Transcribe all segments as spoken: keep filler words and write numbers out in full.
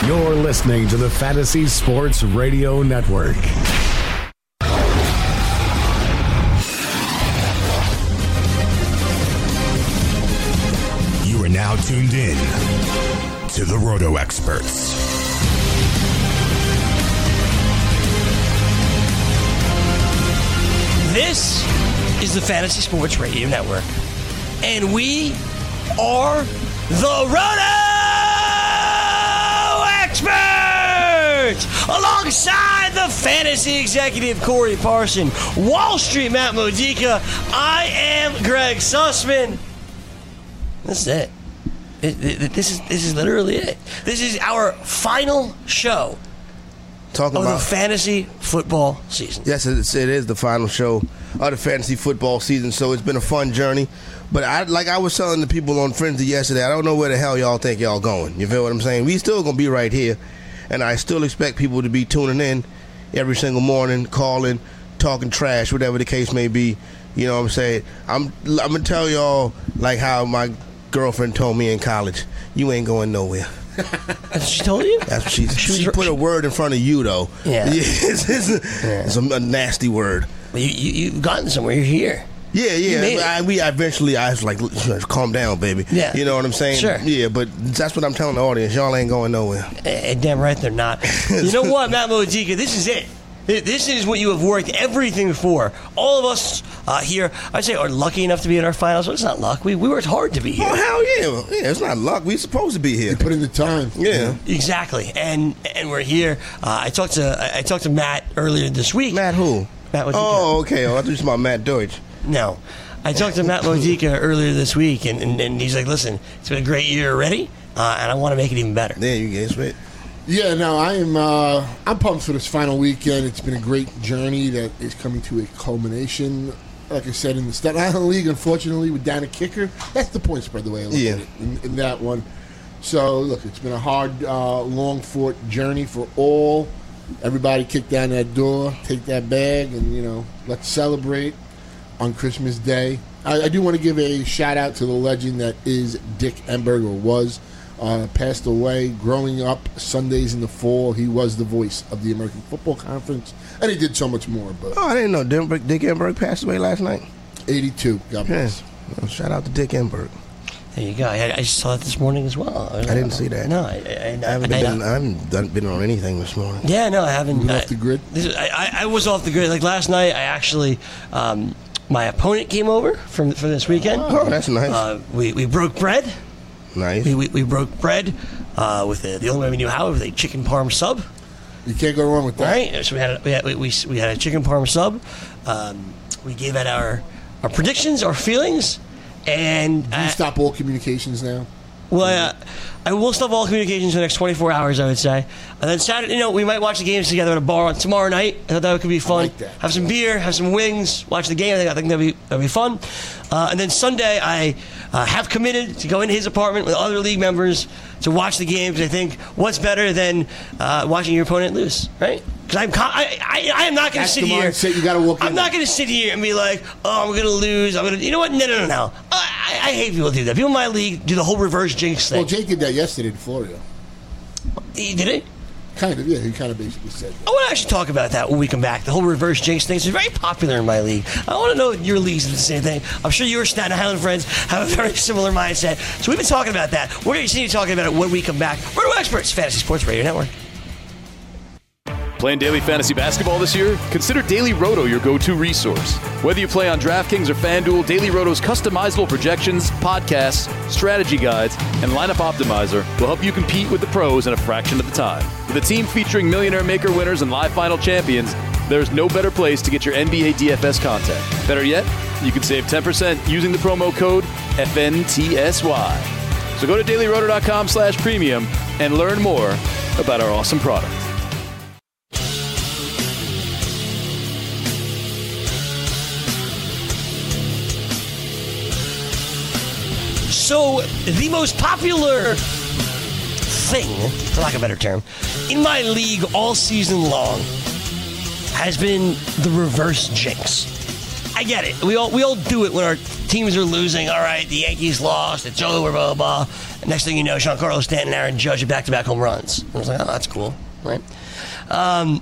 You're listening to the Fantasy Sports Radio Network. You are now tuned in to the Roto Experts. This is the Fantasy Sports Radio Network, and we are the Roto Experts! Alongside the fantasy executive Corey Parson, Wall Street Matt Modica, I am Greg Sussman. This is it. It, it. This is this is literally it. This is our final show Talking of about the fantasy football season. Yes, it's, it is the final show of the fantasy football season, so it's been a fun journey. But I, like I was telling the people on Frenzy yesterday, I don't know where the hell y'all think y'all going. You feel what I'm saying? We still going to be right here, and I still expect people to be tuning in every single morning, calling, talking trash, whatever the case may be. You know what I'm saying? I'm, I'm going to tell y'all like how my girlfriend told me in college, you ain't going nowhere. That's what she told you? That's what she She was She put a word in front of you, though. Yeah. it's, it's, a, Yeah. it's a, a nasty word. Well, you, you, you've gotten somewhere. You're here. Yeah, You made yeah. it. I, we eventually, I was like, calm down, baby. Yeah. You know what I'm saying? Sure. Yeah, but that's what I'm telling the audience. Y'all ain't going nowhere. Eh, damn right they're not. You know what, Matt Modica? This is it. This is what you have worked everything for. All of us uh, here, I'd say, are lucky enough to be in our finals. Well, it's not luck. We, we worked hard to be here. Oh, hell yeah. Yeah, it's not luck. We supposed to be here. You put in the time. Yeah. Exactly. And and we're here. Uh, I talked to I talked to Matt earlier this week. Matt who? Matt Modica. Oh, okay. Oh, I thought you were talking about Matt Deutsch. No. I talked to Matt Modica earlier this week, and, and, and he's like, listen, it's been a great year already, uh, and I want to make it even better. There you go. It's right. Yeah, no, I am. Uh, I'm pumped for this final weekend. It's been a great journey that is coming to a culmination. Like I said, in the Staten Island League, unfortunately, with down a kicker. That's the point spread, the way I look Yeah. at it in, in that one. So, look, it's been a hard, uh, long-fought journey for all. Everybody kick down that door, take that bag, and, you know, let's celebrate on Christmas Day. I, I do want to give a shout-out to the legend that is Dick Enberg, or was. Uh, passed away growing up Sundays in the fall. He was the voice of the American Football Conference, and he did so much more. But Oh, I didn't know Denver, Dick Enberg passed away last night. eighty-two, God bless. Yeah. Well, shout out to Dick Enberg. There you go. I, I just saw that this morning as well. I, didn't see that. No, I, I, I, I haven't, I, been, I haven't done, been on anything this morning. Yeah, no, I haven't. Moving I, off the grid? This is, I, I, I was off the grid. Like last night, I actually, um, my opponent came over from for this weekend. Oh, that's nice. Uh, we, we broke bread. Nice. We, we, we broke bread uh, with the, the only way we knew how, with a chicken parm sub. You can't go wrong with that. Right? So we had a, we had, we, we had a chicken parm sub. Um, we gave out our, our predictions, our feelings, and Do you I- stop all communications now? Well, uh, I will stop all communications for the next twenty-four hours, I would say. And then Saturday, you know, we might watch the games together at a bar on tomorrow night. I thought that could be fun. like that. Have some beer, have some wings, watch the game. I think, I think that'd be that'd be fun. Uh, and then Sunday, I uh, have committed to go into his apartment with other league members to watch the games. I think what's better than uh, watching your opponent lose, right? Because I'm con- I, I I am not going to That's sit the here. mindset you gotta walk I'm in not with. going to sit here and be like, oh, I'm going to lose. I'm going to. You know what? No, no, no, no. I, I hate people who do that. People in my league do the whole reverse jinx thing. Well, Jake did that yesterday in Florida. He did it? Kind of, yeah. He kind of basically said I that. want to actually talk about that when we come back. The whole reverse jinx thing is very popular in my league. I want to know if your leagues do the same thing. I'm sure your Staten Island friends have a very similar mindset. So we've been talking about that. We're going to continue talking about it when we come back. We're no experts, Fantasy Sports Radio Network. Playing daily fantasy basketball this year? Consider Daily Roto your go-to resource. Whether you play on DraftKings or FanDuel, Daily Roto's customizable projections, podcasts, strategy guides, and lineup optimizer will help you compete with the pros in a fraction of the time. With a team featuring Millionaire Maker winners and live final champions, there's no better place to get your N B A D F S content. Better yet, you can save ten percent using the promo code F N T S Y. So go to dailyroto.com slash premium and learn more about our awesome product. So, the most popular thing, for lack of a better term, in my league all season long has been the reverse jinx. I get it. We all we all do it when our teams are losing. All right, the Yankees lost. It's over, blah, blah, blah. And next thing you know, Giancarlo Stanton and Aaron Judge are back-to-back home runs. I was like, oh, that's cool, right? Um,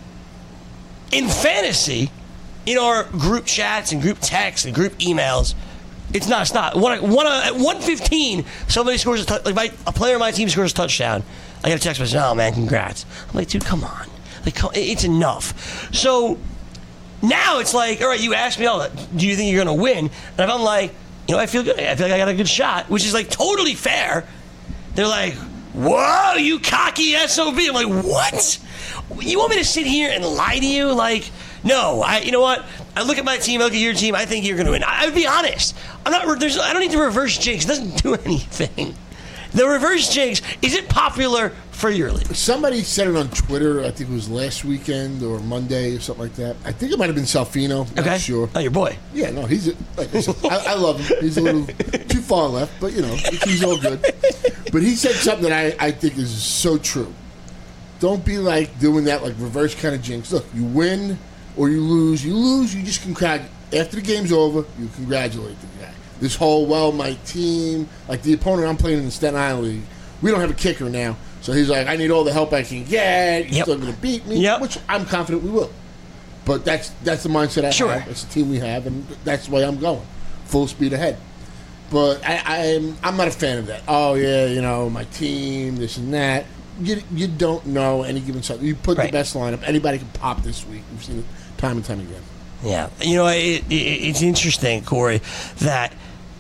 in fantasy, in our group chats and group texts and group emails, it's not stop. One, one, at one fifteen, somebody scores a touchdown. Like my, a player on my team scores a touchdown. I get a text message, oh, man, congrats. I'm like, dude, come on. Like, it's enough. So now it's like, all right, you asked me, oh, do you think you're going to win? And if I'm like, you know, I feel good. I feel like I got a good shot, which is like totally fair. They're like, whoa, you cocky S O B. I'm like, what? You want me to sit here and lie to you? Like, no. I. You know what? I look at my team, I look at your team, I think you're going to win. I, I'll be honest. I'm not. There's. I don't need to reverse jinx. It doesn't do anything. The reverse jinx, is it popular for your league? Somebody said it on Twitter, I think it was last weekend or Monday or something like that. I think it might have been Salfino, not okay. sure. Oh, your boy. Yeah, no, he's, a, like I said, I, I love him. He's a little too far left, but, you know, he's all good. But he said something that I, I think is so true. Don't be, like, doing that, like, reverse kind of jinx. Look, you win or you lose. You lose, you just congratulate. After the game's over, you congratulate the guy. This whole, well, my team, like the opponent I'm playing in the Staten Island League, we don't have a kicker now. So he's like, I need all the help I can get. You're yep. still going to beat me, yep. which I'm confident we will. But that's that's the mindset I sure. have. It's the team we have, and that's the way I'm going. Full speed ahead. But I, I'm, I'm not a fan of that. Oh, yeah, you know, my team, this and that. You, you don't know any given something. You put right. the best lineup. Anybody can pop this week. We've seen it time and time again. Yeah. You know, it, it, it's interesting, Corey, that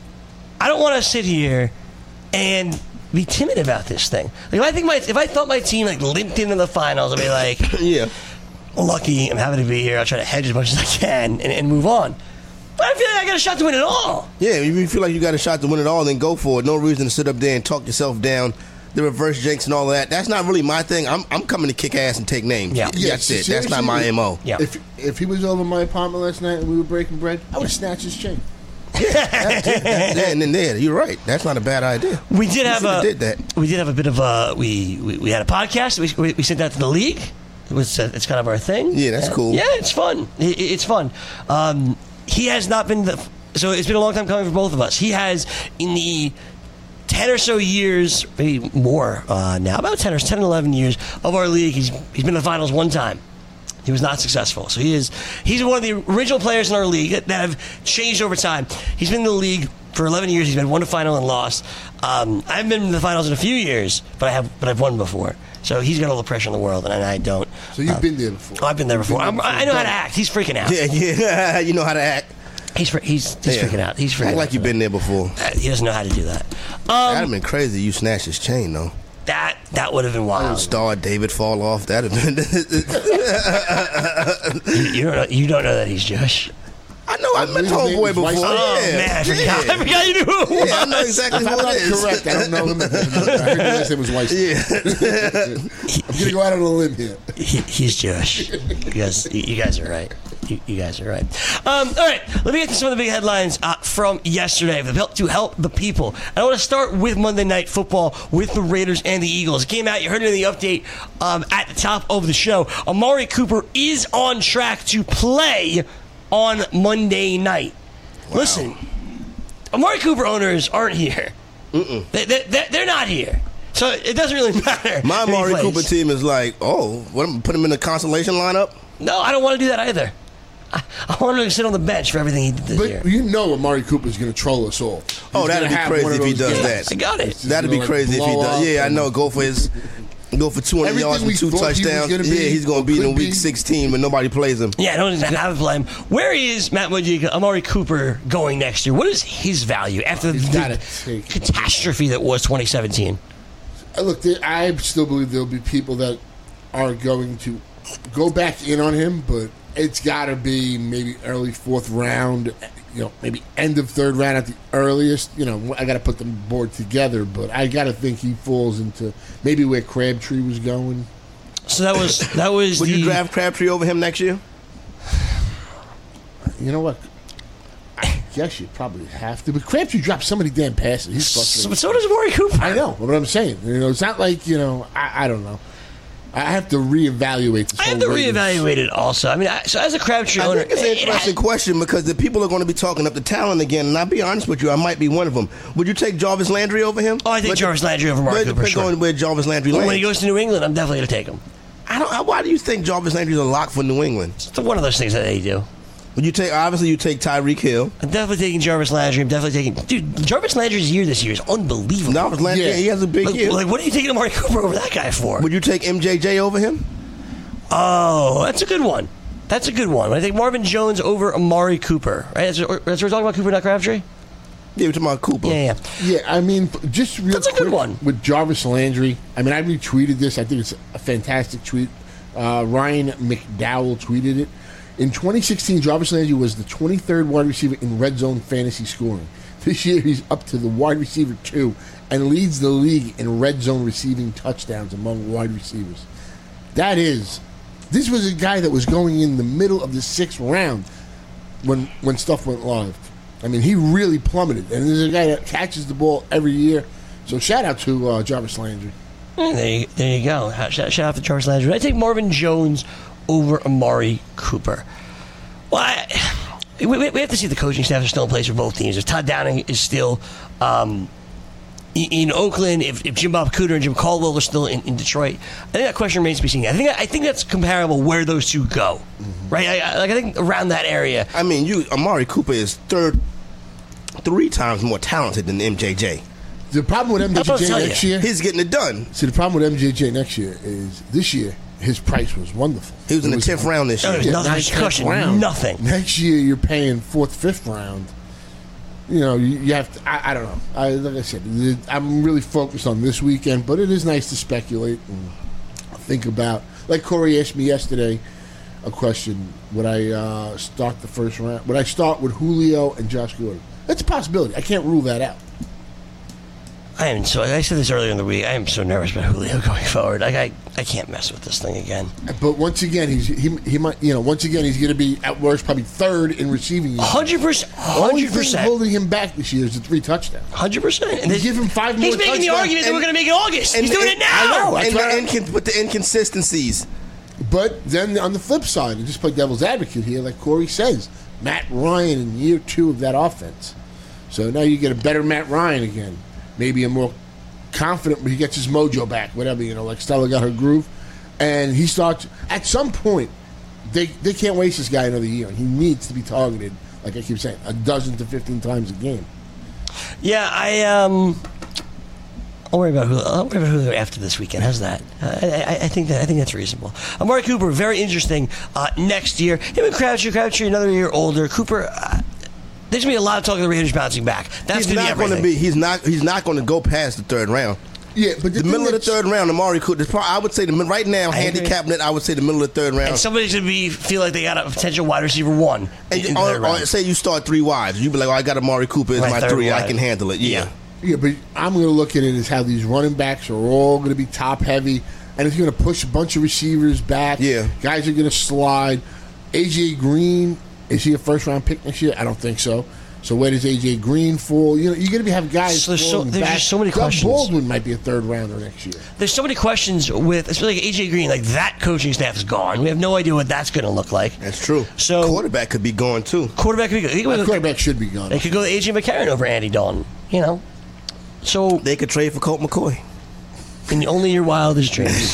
I don't want to sit here and be timid about this thing. Like if I think my if I thought my team like limped into the finals, I'd be like, yeah, lucky. I'm happy to be here. I'll try to hedge as much as I can and, and move on. But I feel like I got a shot to win it all. Yeah, if you feel like you got a shot to win it all, then go for it. No reason to sit up there and talk yourself down. The reverse jinx and all of that. That's not really my thing. I'm I'm coming to kick ass and take names. Yeah, yeah that's it. That's not my M O. Yeah. If if he was over my apartment last night and we were breaking bread, I would have snatched his chain. That's it. That's there and then there. You're right. That's not a bad idea. We did have a did that. We did have a bit of a we we, we had a podcast. We, we we sent that to the league. It was uh, it's kind of our thing. Yeah, that's uh, cool. Yeah, it's fun. It, it's fun. Um, he has not been the so it's been a long time coming for both of us. He has in the ten or so years, maybe more uh, now, about ten or ten, eleven years of our league. He's he's been in the finals one time. He was not successful. So he is he's one of the original players in our league that, that have changed over time. He's been in the league for eleven years. He's been won a final and lost. Um, I haven't been in the finals in a few years, but I have but I've won before. So he's got all the pressure in the world, and I don't. So you've uh, been there before. Oh, I've been there before. Been there before. I know how to act. He's freaking out. Yeah, yeah. You know how to act. He's he's, he's yeah. freaking out. He's freaking act out. like you've been there before. Uh, he doesn't know how to do that. Um, That'd have been crazy. You snatched his chain, though. That that would have been wild. Star David fall off. That'd have been. you, you don't know. You don't know that he's Jewish. I know. I met homeboy before. Oh yeah. man, I forgot. Yeah. I forgot you knew who it was. Yeah, I know exactly if who I'm not it is. correct, I don't know him. I heard the last name was Weiss. Yeah. I'm gonna go out on a limb here. He, he's Jewish. You guys, you guys are right. You, you guys are right. Um, all right, let me get to some of the big headlines uh, from yesterday to help, to help the people. I want to start with Monday Night Football with the Raiders and the Eagles. It came out, you heard it in the update um, at the top of the show. Amari Cooper is on track to play on Monday night. Wow. Listen, Amari Cooper owners aren't here. Mm-mm. They, they, they're not here. So it doesn't really matter. My if he Amari plays. Cooper team is like, oh, what, put him in the consolation lineup? No, I don't want to do that either. I, I want him to sit on the bench for everything he did this But year. you know Amari Cooper's going to troll us all. He's Oh, that'd gonna be have crazy one of if he those does games. that. I got it. That'd be gonna, like, crazy if he blow does. up Yeah, I and- know. Go for his, go for two hundred Everything yards we and two thought he was touchdowns. gonna be, Yeah, he's going to be in could week be. sixteen, but nobody plays him. Yeah, I don't even have to play him. Where is Matt Modica, Amari Cooper going next year? What is his value after He's the gotta take- catastrophe that was twenty seventeen? Uh, Look, there, I still believe there'll be people that are going to go back in on him, but it's got to be maybe early fourth round, you know, maybe end of third round at the earliest. You know, I got to put the board together, but I got to think he falls into maybe where Crabtree was going. So that was that was Would the you draft Crabtree over him next year? You know what? I guess you probably have to, but Crabtree dropped so many damn passes. He's so, frustrating. but so does Amari Cooper. I know, but what I'm saying, you know, it's not like, you know, I, I don't know. I have to reevaluate this I have whole to Raiders. reevaluate it also. I mean, I, so as a Crabtree I owner, think it's an it- it interesting has- question because the people are going to be talking up the talent again, and I'll be honest with you, I might be one of them. Would you take Jarvis Landry over him? Oh, I take But- Jarvis Landry over Mark but it Cooper. depends Sure. on where Jarvis Landry lands. When he goes to New England, I'm definitely going to take him. I don't. Why do you think Jarvis Landry's a lock for New England? It's one of those things that they do. Would you take? Obviously, you take Tyreek Hill. I'm definitely taking Jarvis Landry. I'm definitely taking... Dude, Jarvis Landry's year this year is unbelievable. Jarvis Landry, Yeah. he has a big Like, year. like, what are you taking Amari Cooper over that guy for? Would you take M J J over him? Oh, that's a good one. That's a good one. I think Marvin Jones over Amari Cooper. Right? That's, that's what we're talking about, Cooper, not Crabtree? Yeah, we're talking about Cooper. Yeah, yeah. Yeah, I mean, just real That's a quick good one. with Jarvis Landry. I mean, I retweeted this. I think it's a fantastic tweet. Uh, Ryan McDowell tweeted it. In twenty sixteen, Jarvis Landry was the twenty-third wide receiver in red zone fantasy scoring. This year, he's up to the wide receiver two and leads the league in red zone receiving touchdowns among wide receivers. That is, this was a guy that was going in the middle of the sixth round when when stuff went live. I mean, he really plummeted, and this is a guy that catches the ball every year. So shout out to uh, Jarvis Landry. Yeah, there, you, there you go. Shout, shout out to Jarvis Landry. I take Marvin Jones over Amari Cooper. Well, I, we, we have to see if the coaching staff is still in place for both teams. If Todd Downing is still um, in, in Oakland, if, if Jim Bob Cooter and Jim Caldwell are still in, in Detroit, I think that question remains to be seen. I think I think that's comparable where those two go, mm-hmm. right? I, I, like I think around that area. I mean, you Amari Cooper is third, three times more talented than M J J. The problem with M J I'll J tell next you. year, He's getting it done. see, the problem with M J J next year is this year his price was wonderful. He was in It the tenth round this Oh, year. there's nothing ninth, discussion. tenth round. Nothing. Next year you're paying fourth, fifth round. You know, you, you have to. I, I don't know. I, like I said, I'm really focused on this weekend, but it is nice to speculate and think about. Like Corey asked me yesterday a question: would I uh, start the first round? Would I start with Julio and Josh Gordon? That's a possibility. I can't rule that out. I am so. I said this earlier in the week. I am so nervous about Julio going forward. Like I, I can't mess with this thing again. But once again, he's he, he might you know once again he's going to be at worst probably third in receiving. yards. Hundred percent. Only Hundred thing percent. holding him back this year is the three touchdowns. Hundred percent. And You give him five more He's making the touchdowns argument that and- we're going to make it August. He's doing it and- now. I know. And That's the right. incon- with the inconsistencies. But then on the flip side, and just play devil's advocate here, like Corey says, Matt Ryan in year two of that offense. So now you get a better Matt Ryan again. Maybe a more confident, but he gets his mojo back, whatever, you know, like Stella got her groove. And he starts, at some point, they they can't waste this guy another year. He needs to be targeted, like I keep saying, a dozen to fifteen times a game. Yeah, I um. I'll worry about Julio. I'll worry about Julio after this weekend. How's that? I, I, I think that I think that's reasonable. Amari Cooper, very interesting. Uh, next year, him and Crabtree, Crabtree another year older. Cooper, uh, there's gonna be a lot of talk of the Raiders bouncing back. That's He's gonna not be going to everything. be. He's not. He's not going to go past the third round. Yeah, but The middle of the third round, Amari Cooper. there's probably- I would say the mid- right now, I agree. handicapping it, I would say the middle of the third round. And somebody's gonna be feel like they got a potential wide receiver one. And in you- the or, third or round. say you start three wides, you be like, "Oh, I got Amari Cooper as My my third three. I wide. can handle it." Yeah. Yeah. Yeah, but I'm going to look at it as how these running backs are all going to be top heavy, and it's going to push a bunch of receivers back. Yeah. Guys are going to slide. A J Green, is he a first round pick next year? I don't think so. So where does A J Green fall? You know, you're going to have guys So there's so- falling there's back. just so many Doug questions. Baldwin might be a third rounder next year. There's so many questions with, especially like A J Green. Like that coaching staff is gone. We have no idea what that's gonna look like. That's true. So- quarterback could be going too. Quarterback could be That good. quarterback should be gone. They could go to A J McCarron over Andy Dalton. You know. So They could trade for Colt McCoy. in only your wildest dreams.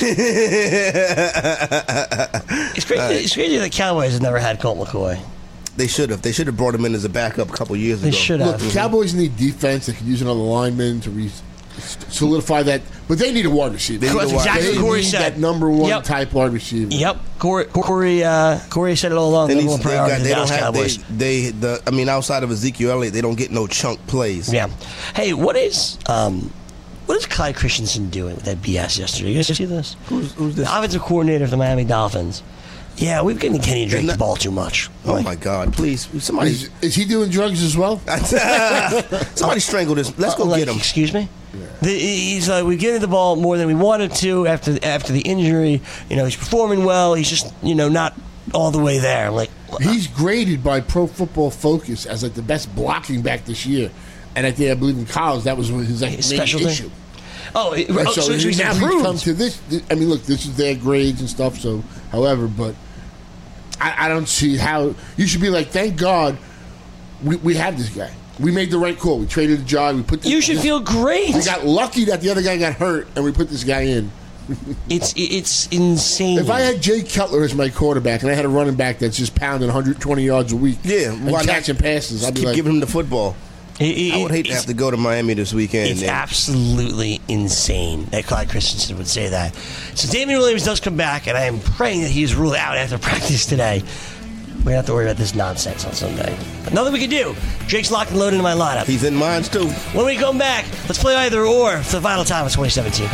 it's crazy. It's crazy that Cowboys have never had Colt McCoy. They should have. They should have brought him in as a backup a couple years They ago. should Look, have. the Cowboys need defense. They could use another lineman to re- solidify that. But they need a wide receiver. They need That's a wide- exactly They what Corey need said. that number one Yep. type wide receiver. Yep. Corey. Corey. Uh, Corey said it all along. They, Number need, one they, priority got, of the they don't Dallas have. They, Cowboys. they the. I mean, outside of Ezekiel Elliott, they don't get no chunk plays. Yeah. Hey, what is um, what is Clyde Christensen doing with that B S yesterday? You guys see this? Who's, who's this? The offensive coordinator of the Miami Dolphins. Yeah, we've given Kenny Drake Isn't the that- ball too much. Oh Like, my God! Please, somebody, Is, is he doing drugs as well? somebody strangle this. Let's go like, get him. Excuse me. The, he's like, we've given the ball more than we wanted to after after the injury. You know, he's performing well. He's just, you know, not all the way there. I'm like, He's graded by Pro Football Focus as like the best blocking back this year, and I think I believe in college that was his like, His main specialty? issue. Oh, it, And oh so, so he's now improved. he's come to this. I mean, look, this is their grades and stuff. So, however, but I, I don't see how you should be like. Thank God, we we have this guy. We made the right call. We traded the job. We put. This, you should this, feel great. We got lucky that the other guy got hurt, and we put this guy in. It's it's insane. If I had Jay Cutler as my quarterback and I had a running back that's just pounding one hundred twenty yards a week, Yeah, and why not catching passes, I'd be keep like, giving him the football. It- it- I would hate to it's- have to go to Miami this weekend. It's and- absolutely insane that Clyde Christensen would say that. So Damian Williams does come back, and I am praying that he is ruled out after practice today. We don't have to worry about this nonsense on Sunday. But nothing we can do. Drake's locked and loaded in my lineup. He's in mine too. When we come back, let's play either or for the final time of twenty seventeen.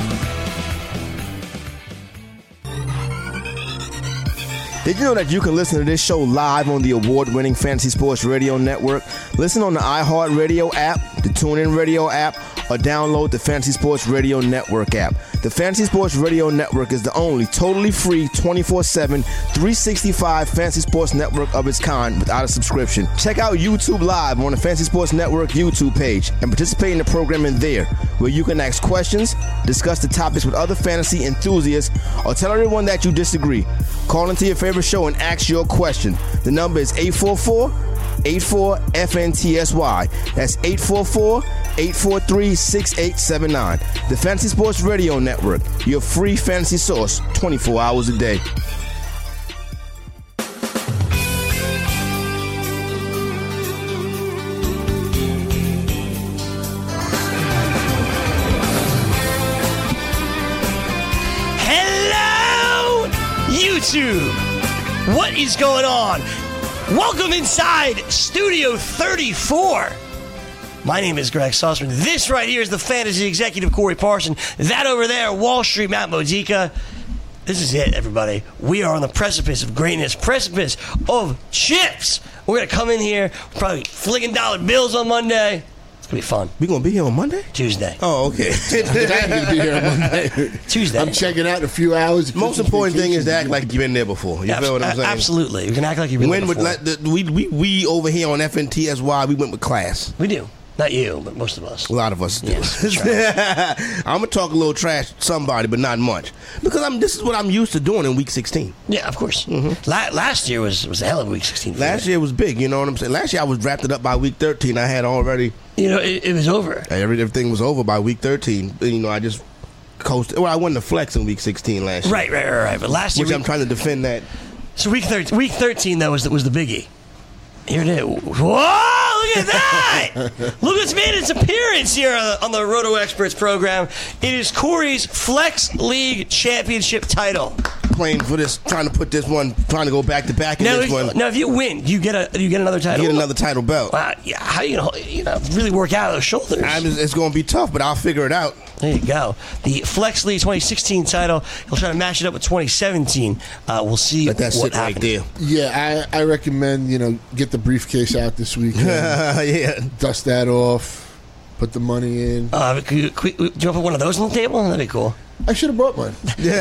Did you know that you can listen to this show live on the award-winning Fantasy Sports Radio Network? Listen on the iHeartRadio app, the TuneIn Radio app, or download the Fantasy Sports Radio Network app. The Fantasy Sports Radio Network is the only totally free twenty-four seven, three sixty-five Fantasy Sports Network of its kind without a subscription. Check out YouTube Live on the Fantasy Sports Network YouTube page and participate in the programming there, where you can ask questions, discuss the topics with other fantasy enthusiasts, or tell everyone that you disagree. Call into your favorite show and ask your question. The number is eight four four, eight four, F N T S Y. That's eight four four, eight four three, six eight seven nine. The Fantasy Sports Radio Network, your free fantasy source twenty-four hours a day. Hello, YouTube. What is going on? Welcome inside Studio thirty-four. My name is Greg Sussman. This right here is the fantasy executive, Corey Parson. That over there, Wall Street, Matt Modica. This is it, everybody. We are on the precipice of greatness, precipice of chips. We're going to come in here, probably flinging dollar bills on Monday. It's going to be fun. We gonna be here on Monday? Tuesday. Oh, okay. I'm going to be here on Monday. Tuesday. I'm checking out in a few hours. Most important thing is to act like you've been there before. You Abs- feel what I'm saying? Absolutely. You can act like you've been When there with before. like, the, we, we we over here on F N T S Y, we went with class. We do. Not you, but most of us. A lot of us do. Yes, that's right. I'm gonna talk a little trash to somebody, but not much, because I'm. This is what I'm used to doing in Week sixteen. Yeah, of course. La- last year was, was a hell of a Week sixteen. for Last me. year was big. You know what I'm saying? Last year I was drafted up by Week thirteen. I had already You know, it, it was over. every, everything was over by Week thirteen. You know, I just coasted. Well, I won the flex in Week sixteen last year, Right, right, right, right. But last year, which we- I'm trying to defend that. so week thirteen, week thirteen, though, was the, was the biggie. Here it is. Whoa! Look at that! Look what's made its appearance here on the, on the Roto Experts program. It is Corey's Flex League Championship title. Playing for this, trying to put this one, trying to go back to back in Now, this if, one. now, if you win, you get a you get another title. Get another title belt. Wow, yeah, how you gonna you know really work out those shoulders? I'm just, it's going to be tough, but I'll figure it out. There you go. The Flex League twenty sixteen title. He'll try to match it up with twenty seventeen. Uh, we'll see Let that what sit right happens. there. Yeah, I, I recommend, you know, get the briefcase out this weekend, yeah. dust that off, put the money in. Uh, could you, could, do you want to put one of those on the table? That'd be cool. I should have brought mine. You know,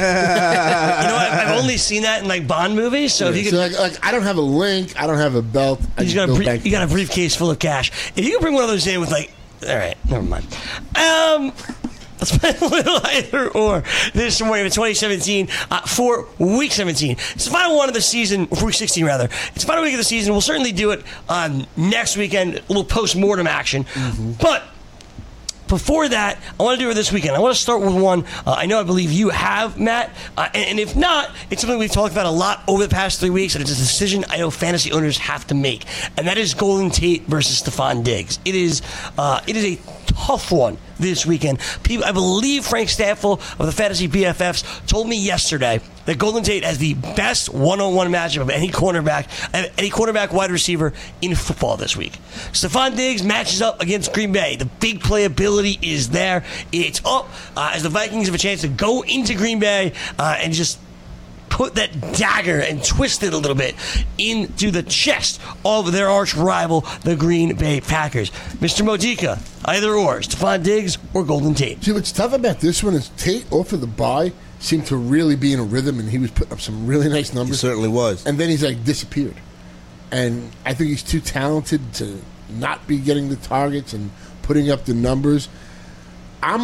I've, I've only seen that in like Bond movies. So if you could, So, like, like, I don't have a link. I don't have a belt. I you just just got a build brie- bank you got a briefcase full of cash. If you could bring one of those in with like, all right, never mind. Um. Let's play a little either or this morning of twenty seventeen uh, for week seventeen. It's the final one of the season, for week sixteen rather. It's the final week of the season. We'll certainly do it um, next weekend, a little post-mortem action. Mm-hmm. But before that, I want to do it this weekend. I want to start with one uh, I know I believe you have, Matt. Uh, and, and if not, it's something we've talked about a lot over the past three weeks, and it's a decision I know fantasy owners have to make. And that is Golden Tate versus Stephon Diggs. It is, uh, it is a tough one this weekend. People, I believe Frank Staffel of the Fantasy B F Fs told me yesterday that Golden Tate has the best one-on-one matchup of any cornerback, any cornerback wide receiver in football this week. Stephon Diggs matches up against Green Bay. The big playability is there. It's up uh, as the Vikings have a chance to go into Green Bay uh, and just put that dagger and twist it a little bit into the chest of their arch rival, the Green Bay Packers. Mister Modica, either or, Stephon Diggs or Golden Tate. See, what's tough about this one is Tate, off of the bye, seemed to really be in a rhythm, and he was putting up some really nice He numbers. certainly was. And then he's like disappeared. And I think he's too talented to not be getting the targets and putting up the numbers. I'm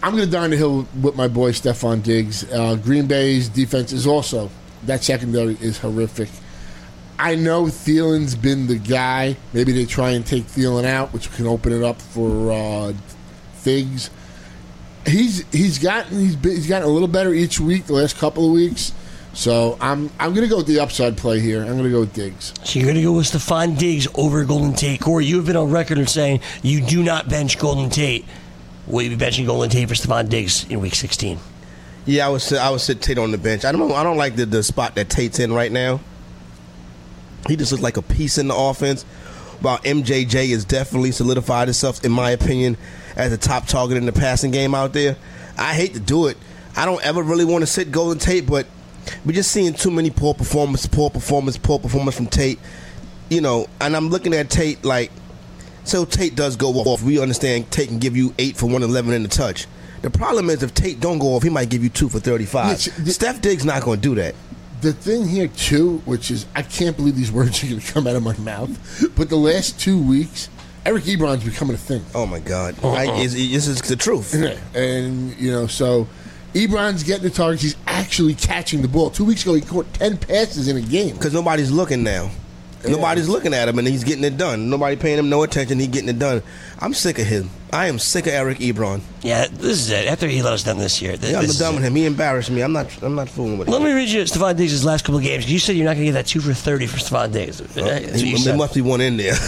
I'm going to die on the hill with my boy Stephon Diggs. Uh, Green Bay's defense is also, that secondary is horrific. I know Thielen's been the guy. Maybe they try and take Thielen out, which can open it up for uh, Figs. He's he's gotten he's been, he's gotten a little better each week the last couple of weeks. So I'm I'm going to go with the upside play here. I'm going to go with Diggs. So you're going to go with Stephon Diggs over Golden Tate. Corey, you have been on record of saying you do not bench Golden Tate. Will you be benching Golden Tate for Stephon Diggs in Week sixteen? Yeah, I would sit, I would sit Tate on the bench. I don't know. I don't like the, the spot that Tate's in right now. He just looks like a piece in the offense. While M J J has definitely solidified himself, in my opinion, as a top target in the passing game out there. I hate to do it. I don't ever really want to sit Golden Tate, but we're just seeing too many poor performance, poor performance, poor performance from Tate. You know, and I'm looking at Tate like, so Tate does go off. We understand Tate can give you eight for one eleven in the touch. The problem is if Tate don't go off, he might give you two for thirty-five. Yeah, the, Steph Diggs not going to do that. The thing here, too, which is, I can't believe these words are going to come out of my mouth, but the last two weeks, Eric Ebron's becoming a thing. Oh, my God. Uh-uh. I, it's, this is the truth. And, you know, so Ebron's getting the targets. He's actually catching the ball. Two weeks ago, he caught ten passes in a game. Because nobody's looking now. Yeah. Nobody's looking at him, and he's getting it done. Nobody paying him no attention. He's getting it done. I'm sick of him. I am sick of Eric Ebron. Yeah, this is it. After he let us down this year. This, yeah, I'm this done with him. He embarrassed me. I'm not I'm not fooling with him. Let me read you Stephon Diggs' last couple of games. You said you're not going to get that two for thirty for Stephon Diggs. Uh, he, there must be one in there.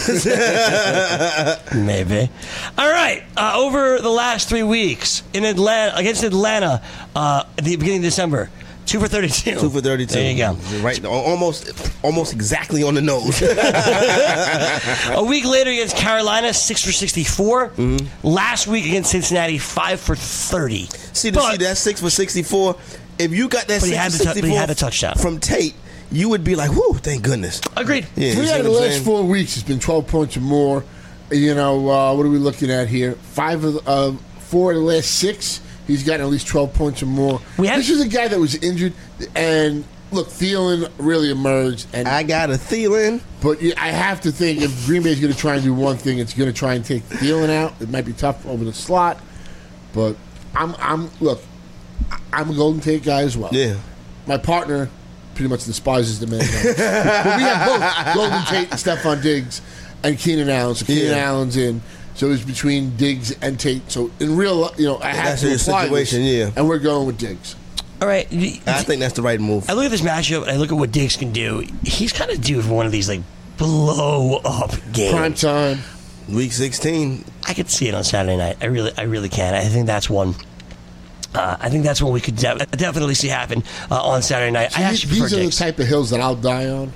Maybe. All right. Uh, over the last three weeks in Atlanta against Atlanta uh, at the beginning of December. Two for thirty-two. Two for thirty-two. There you go. Right, almost, almost exactly on the nose. A week later against Carolina, six for sixty-four. Mm-hmm. Last week against Cincinnati, five for thirty. See, the, see that six for sixty-four. If you got that but six he had for the sixty-four t- he had a touchdown from Tate, you would be like, "Whoo, thank goodness." Agreed. Yeah, Three out of the last saying? four weeks has been twelve points or more. You know, uh, what are we looking at here? Five of the, uh, four of the last six. He's gotten at least twelve points or more. We had, this is a guy that was injured, and look, Thielen really emerged. And I got a Thielen. But I have to think if Green Bay is going to try and do one thing, it's going to try and take Thielen out. It might be tough over the slot, but I'm, I'm look, I'm a Golden Tate guy as well. Yeah. My partner pretty much despises the man. But we have both Golden Tate and Stephon Diggs and Keenan Allen. So Keenan yeah. Allen's in. So it's between Diggs and Tate. So in real, you know, I have that's to apply situation, this, yeah. and we're going with Diggs. All right, I think that's the right move. I look at this matchup and I look at what Diggs can do. He's kind of due for one of these like blow up games. Prime time, week sixteen. I could see it on Saturday night. I really, I really can. I think that's one. Uh, I think that's what we could de- definitely see happen uh, on Saturday night. See, I actually these prefer are Diggs. the type of hills that I'll die on.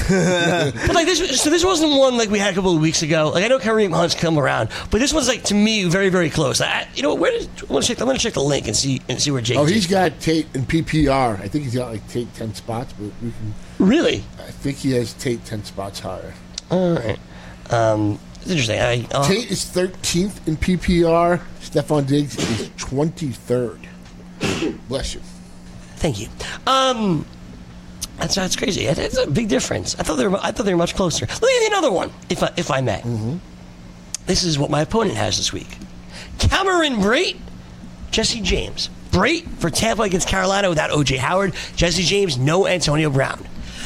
But like this, so this wasn't one like we had a couple of weeks ago. Like I know Kareem Hunt's come around, but this one's like to me very, very close. I, you know, where did I want to check? I'm going to check the link and see and see where Jake. Oh, he's got Tate in P P R. I think he's got like Tate ten spots, but we can. Really? I think he has Tate ten spots higher. All right. Um, it's interesting. I, uh, Tate is thirteenth in P P R. Stephon Diggs is twenty-third. Bless you. Thank you. Um, that's that's crazy. It's a big difference. I thought they were. I thought they were much closer. Let me give you another one, if I, if I may. Mm-hmm. This is what my opponent has this week: Cameron Brate, Jesse James. Brate for Tampa against Carolina without O J Howard. Jesse James, no Antonio Brown.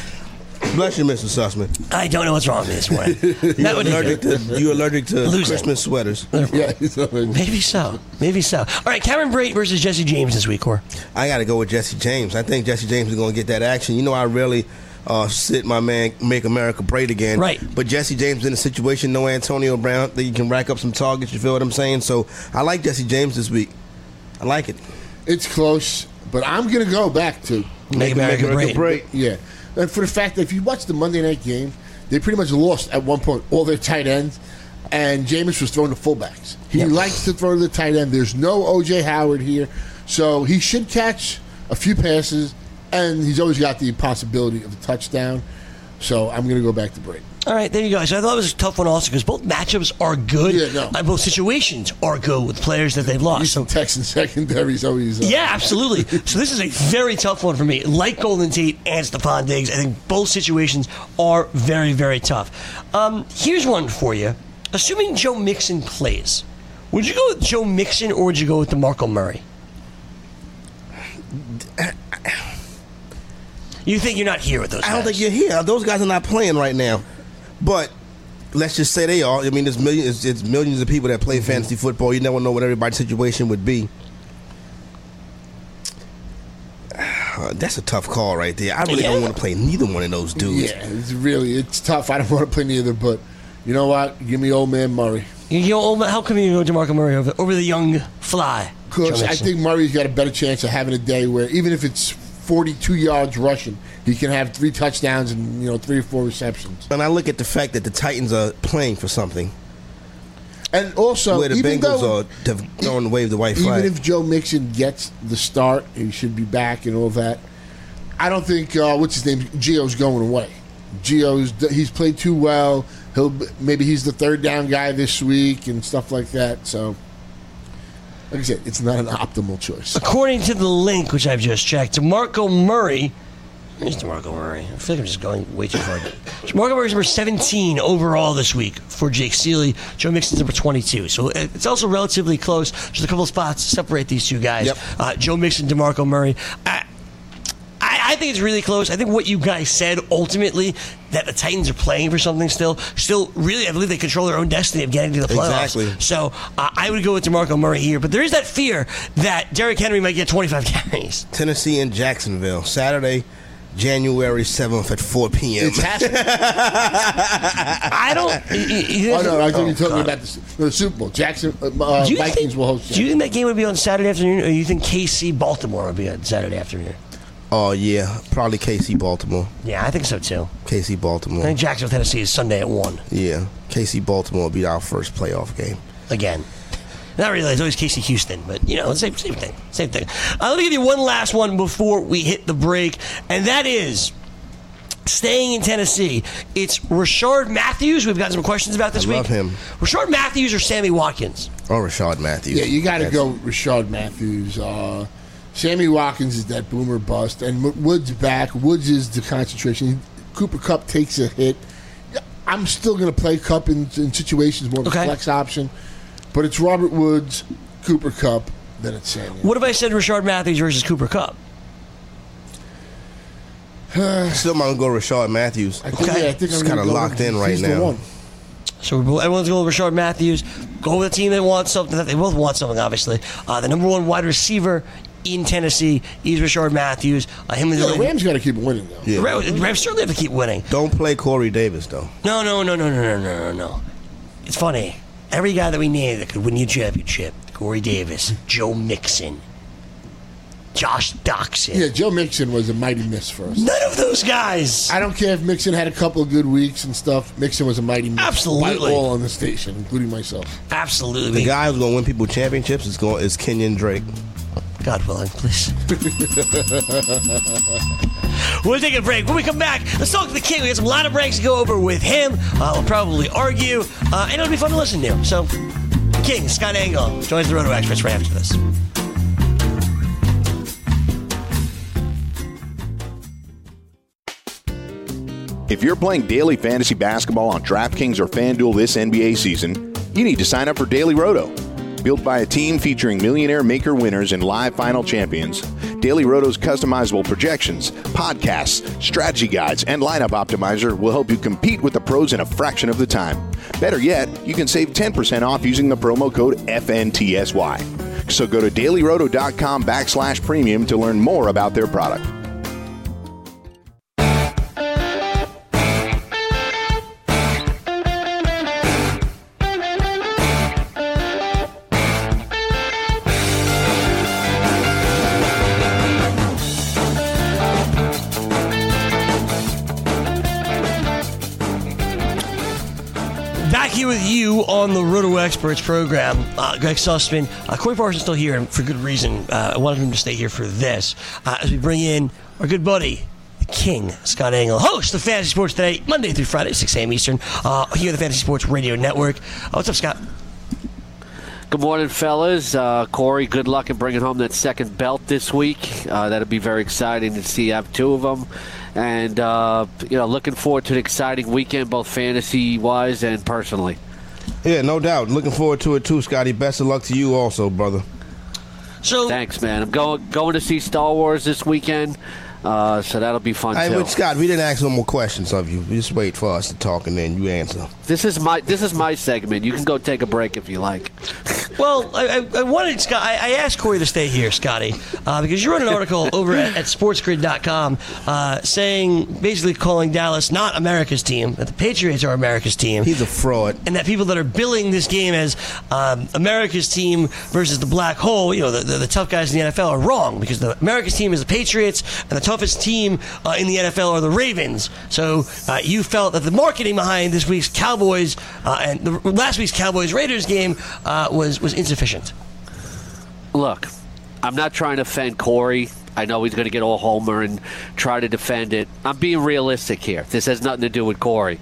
Bless you, Mister Sussman. I don't know what's wrong with me this morning. You're allergic to, you allergic to Losing. Christmas sweaters. Yeah, he's allergic. Maybe so. Maybe so. All right, Cameron Brate versus Jesse James this week, Cor. I got to go with Jesse James. I think Jesse James is going to get that action. You know, I really uh, sit my man, Make America Great Again. Right. But Jesse James in a situation, no Antonio Brown, that you can rack up some targets. You feel what I'm saying? So I like Jesse James this week. I like it. It's close, but I'm going to go back to Make America Great. Great. Yeah. And for the fact that if you watch the Monday night game, they pretty much lost at one point all their tight ends, and Jameis was throwing to fullbacks. He yep. likes to throw to the tight end. There's no O J Howard here, so he should catch a few passes, and he's always got the possibility of a touchdown. So I'm going to go back to Brate. All right, there you go. So I thought it was a tough one also because both matchups are good. Yeah, no. And both situations are good with players that they've lost. So Texan secondary is always uh, yeah, absolutely. So this is a very tough one for me. Like Golden Tate and Stephon Diggs, I think both situations are very, very tough. Um, here's one for you. Assuming Joe Mixon plays, Would you go with Joe Mixon or would you go with DeMarco Murray? You think you're not here with those guys? I don't think you're here. Those guys are not playing right now. But let's just say they are. I mean, there's millions, it's, it's millions of people that play mm-hmm. fantasy football. You never know what everybody's situation would be. Uh, that's a tough call right there. I really yeah. don't want to play neither one of those dudes. Yeah, it's really it's tough. I don't want to play neither, but you know what? Give me old man Murray. You know, old man, how come you go DeMarco Murray over, over the young fly? Because I think Murray's got a better chance of having a day where even if it's forty-two yards rushing, he can have three touchdowns and you know three or four receptions. And I look at the fact that the Titans are playing for something. And also, where the even Bengals though, are throwing the wave the white flag. Even if Joe Mixon gets the start, he should be back and all that. I don't think uh, what's his name, Gio's going away. Gio's he's played too well. He'll maybe he's the third down guy this week and stuff like that. So, like I said, it's not an optimal choice. According to the link, which I've just checked, DeMarco Murray. Here's DeMarco Murray. I feel like I'm just going way too far. DeMarco Murray's number seventeen overall this week for Jake Seeley. Joe Mixon's number twenty-two. So it's also relatively close. Just a couple of spots to separate these two guys. Yep. Uh, Joe Mixon, DeMarco Murray. I, I, I think it's really close. I think what you guys said ultimately, that the Titans are playing for something still, still really, I believe they control their own destiny of getting to the playoffs. Exactly. So uh, I would go with DeMarco Murray here. But there is that fear that Derrick Henry might get twenty-five carries. Tennessee and Jacksonville, Saturday, January seventh at four p.m. It's happening. I don't. Oh, no, I think oh, you're talking God. about the, the Super Bowl. Jackson, uh, Vikings think, will host. Do you think that game would be on Saturday afternoon, or do you think K C Baltimore would be on Saturday afternoon? Oh, yeah. Probably K C Baltimore. Yeah, I think so, too. K C Baltimore. I think Jacksonville, Tennessee is Sunday at one. Yeah. K C Baltimore will be our first playoff game. Again. Not really. It's always K C Houston, but, you know, same, same thing. Same thing. Uh, let me give you one last one before we hit the break, and that is staying in Tennessee. It's Rashard Matthews. We've gotten some questions about this I week. love him. Rashard Matthews or Sammy Watkins? Oh, Rashard Matthews. Yeah, you got to go Rashard Matthews. Uh, Sammy Watkins is that boomer bust, and Woods back. Woods is the concentration. Cooper Kupp takes a hit. I'm still going to play Kupp in, in situations more of okay. a flex option, but it's Robert Woods, Cooper Kupp, then it's Sammy. What if I said Rashard Matthews versus Cooper Kupp? Still might go Rashard Matthews. I think, okay. yeah, I think it's kind of locked in right now. So everyone's going with Rashard Matthews. Go with a team that wants something. They both want something, obviously. Uh, the number one wide receiver in Tennessee is Rashard Matthews. Uh, him and yeah, the Rams got to keep winning, though. Yeah. The Rams, the Rams certainly have to keep winning. Don't play Corey Davis, though. No, no, no, no, no, no, no, no, no. It's funny. Every guy that we named that could win you a championship, Corey Davis, Joe Mixon, Josh Doxson. Yeah, Joe Mixon was a mighty miss for us. None of those guys. I don't care if Mixon had a couple of good weeks and stuff. Mixon was a mighty miss. Absolutely. By all on the station, including myself. Absolutely. The guy who's going to win people championships is going is Kenyon Drake. God willing, please. We'll take a break. When we come back, let's talk to the King. We got some lineup ranks to go over with him. Uh, we'll probably argue, uh, and it'll be fun to listen to. So, King, Scott Engel, joins the Roto Experts right after this. If you're playing daily fantasy basketball on DraftKings or FanDuel this N B A season, you need to sign up for Daily Roto. Built by a team featuring millionaire maker winners and live final champions, Daily Roto's customizable projections, podcasts, strategy guides, and lineup optimizer will help you compete with the pros in a fraction of the time. Better yet, you can save ten percent off using the promo code F N T S Y. So go to dailyroto.com backslash premium to learn more about their product. Here with you on the Roto Experts program, uh, Greg Sussman. Uh, Corey Parsons still here, and for good reason. Uh, I wanted him to stay here for this uh, as we bring in our good buddy, the King, Scott Engel, host of Fantasy Sports Today, Monday through Friday, six a.m. Eastern, uh, here on the Fantasy Sports Radio Network. Uh, what's up, Scott? Good morning, fellas. Uh, Corey, good luck in bringing home that second belt this week. Uh, that'll be very exciting to see you have two of them. And, uh, you know, looking forward to an exciting weekend, both fantasy-wise and personally. Yeah, no doubt. Looking forward to it too, Scotty. Best of luck to you also, brother. So Thanks, man. I'm going going to see Star Wars this weekend, uh, so that'll be fun Hey, too. but Scott, we didn't ask no more questions of you. Just wait for us to talk and then you answer. This is my this is my segment. You can go take a break if you like. Well, I, I, I wanted Scott. I, I asked Corey to stay here, Scotty, uh, because you wrote an article over at, at sports grid dot com uh, saying, basically calling Dallas not America's team, that the Patriots are America's team. He's a fraud. And that people that are billing this game as um, America's team versus the black hole, you know, the, the, the tough guys in the N F L are wrong, because the America's team is the Patriots and the toughest team uh, in the N F L are the Ravens. So uh, you felt that the marketing behind this week's Cowboys uh, and the, last week's Cowboys-Raiders game uh, was, was insufficient. Look, I'm not trying to offend Corey. I know he's going to get all homer and try to defend it. I'm being realistic here. This has nothing to do with Corey.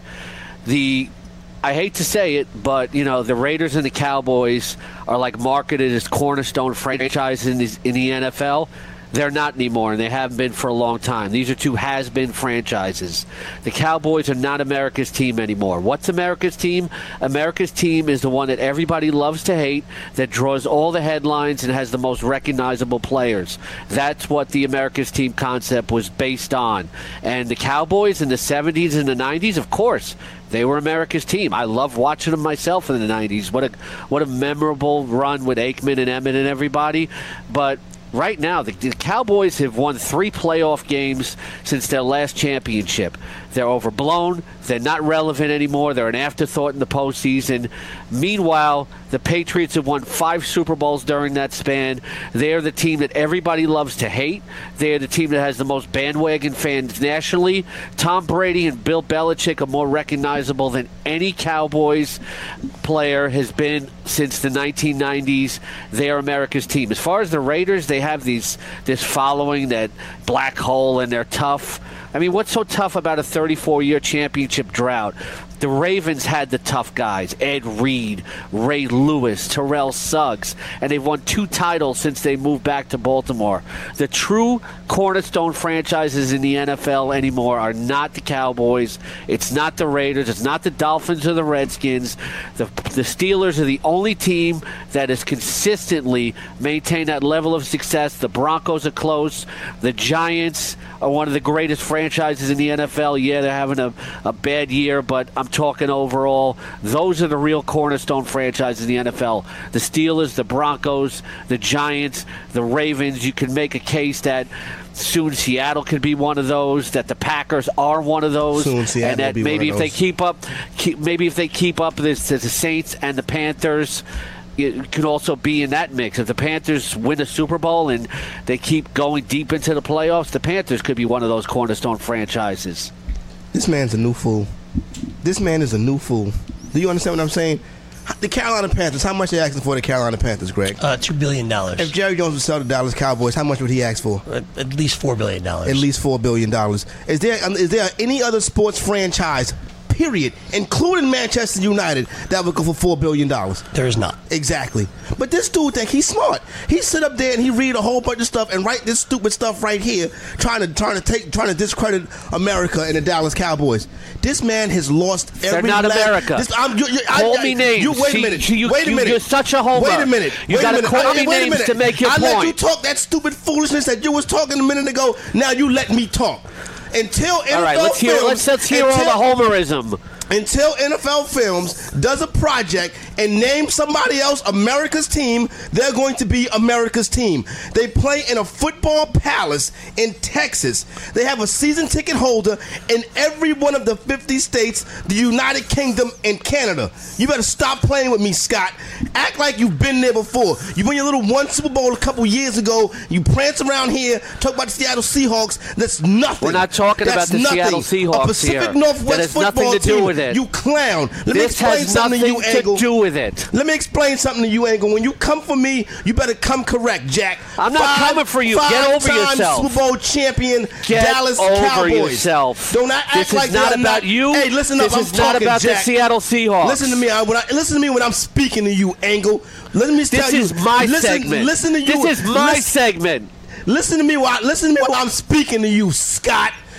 The I hate to say it, but you know the Raiders and the Cowboys are like marketed as cornerstone franchises in the, in the N F L. They're not anymore, and they haven't been for a long time. These are two has-been franchises. The Cowboys are not America's team anymore. What's America's team? America's team is the one that everybody loves to hate, that draws all the headlines and has the most recognizable players. That's what the America's team concept was based on. And the Cowboys in the seventies and the nineties, of course, they were America's team. I loved watching them myself in the nineties. What a what a memorable run with Aikman and Emmett and everybody. But right now, the, the Cowboys have won three playoff games since their last championship. They're overblown. They're not relevant anymore. They're an afterthought in the postseason. Meanwhile, the Patriots have won five Super Bowls during that span. They're the team that everybody loves to hate. They're the team that has the most bandwagon fans nationally. Tom Brady and Bill Belichick are more recognizable than any Cowboys player has been since the nineteen nineties. They are America's team. As far as the Raiders, they have these this following, that black hole, and they're tough. I mean, what's so tough about a thirty-four-year championship drought? The Ravens had the tough guys, Ed Reed, Ray Lewis, Terrell Suggs, and they've won two titles since they moved back to Baltimore. The true cornerstone franchises in the N F L anymore are not the Cowboys. It's not the Raiders. It's not the Dolphins or the Redskins. The, the Steelers are the only team that has consistently maintained that level of success. The Broncos are close. The Giants are one of the greatest franchises in the N F L. Yeah, they're having a, a bad year, but I'm talking overall. Those are the real cornerstone franchises in the N F L. The Steelers, the Broncos, the Giants, the Ravens. You can make a case that soon Seattle could be one of those, that the Packers are one of those, soon Seattle and that will be maybe one if of they those. keep up, keep, maybe if they keep up this, the Saints and the Panthers, it could also be in that mix. If the Panthers win a Super Bowl and they keep going deep into the playoffs, the Panthers could be one of those cornerstone franchises. This man's a new fool. This man is a new fool. Do you understand what I'm saying? The Carolina Panthers, how much they asking for the Carolina Panthers, Greg? Uh, two billion dollars. If Jerry Jones would sell the Dallas Cowboys, how much would he ask for? At, at least four billion dollars. At least four billion dollars. Is there um, is there any other sports franchise, period, including Manchester United, that would go for four billion dollars? There is not. Exactly. But this dude think he's smart. He sit up there and he read a whole bunch of stuff and write this stupid stuff right here, trying to trying to take trying to discredit America and the Dallas Cowboys. This man has lost every. They're not last, America. This, I'm, you, you, Call I, me I, names. You wait See, a minute. see, you, wait a you, minute. You're such a homer. Wait a minute. You wait got a to minute. call I, me wait a names minute. to make your I point. let you talk that stupid foolishness that you was talking a minute ago. Now you let me talk. Until N F L all right, let's hear, Films, let's, let's hear until, all the homerism. Until N F L Films does a project and name somebody else America's team, they're going to be America's team. They play in a football palace in Texas. They have a season ticket holder in every one of the fifty states, the United Kingdom, and Canada. You better stop playing with me, Scott. Act like you've been there before. You won your little one Super Bowl a couple years ago. You prance around here, talk about the Seattle Seahawks. That's nothing. We're not talking That's about the nothing. Seattle Seahawks a Pacific here. Northwest That has football nothing to do team. with it. You clown. Let me This explain has something to nothing you, Angle. to do with it. Let me explain something to you, Angle. When you come for me, you better come correct, Jack. I'm not Five- coming for you. Get over five-time yourself. Super Bowl champion Get Dallas over Cowboys. yourself. Don't act This like is not you're about you. Hey, listen This up. I'm is not talking, about Jack. the Seattle Seahawks. Listen to me. I, when I, listen to me when I'm speaking to you, Angle. Let me tell This you. is my listen, segment. Listen to you. This is my listen, segment. Listen to me while listen to me while I'm speaking to you, Scott.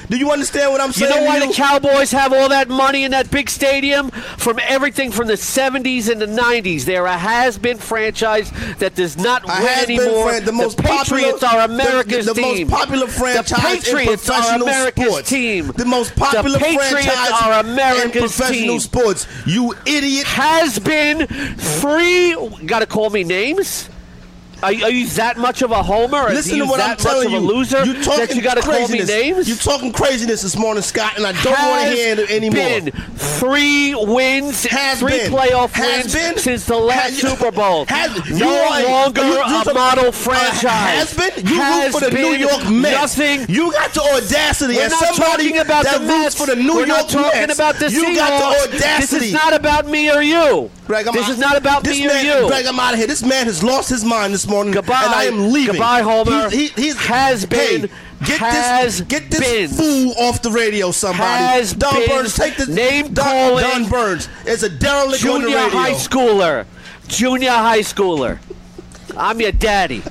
Do you understand what I'm You saying? know why to the Cowboys have all that money in that big stadium? From everything from the seventies and the nineties. They're a has-been franchise that does not A win has-been anymore. fran- the most Patriots popular, are America's the, the, the team. most popular franchise the Patriots in professional are America's sports. team. The most popular the Patriots franchise are America's in professional team. sports. You idiot. Has been three. Got to call me names? Are, are you that much of a homer? Or Listen are you to what that I'm telling much you. of a loser You talking that you got to call me craziness. names? You talking craziness this morning, Scott, and I don't want to hear it anymore. Been three wins, Has three been. playoff Has wins been. since the last Has- Super Bowl. Has, no you are, longer you, you a talk- model uh, franchise. has been. You Has root for the been New York Mets. Nothing. You got the audacity We're as not somebody talking about that the roots Mets. for the New We're York not talking Mets. about the you Seahawks. got the audacity. This is not about me or you. Greg, I'm this out. is not about this me man, or you. Greg, I'm out of here. This man has lost his mind this morning, Goodbye. and I am leaving. Goodbye, Homer. He, he, he's, Has been. Hey, get has this, get this been. fool off the radio, somebody. Has Don been. Burns, take this. Name Don, calling. Don Burns is a derelict on the Junior radio. high schooler. Junior high schooler. I'm your daddy.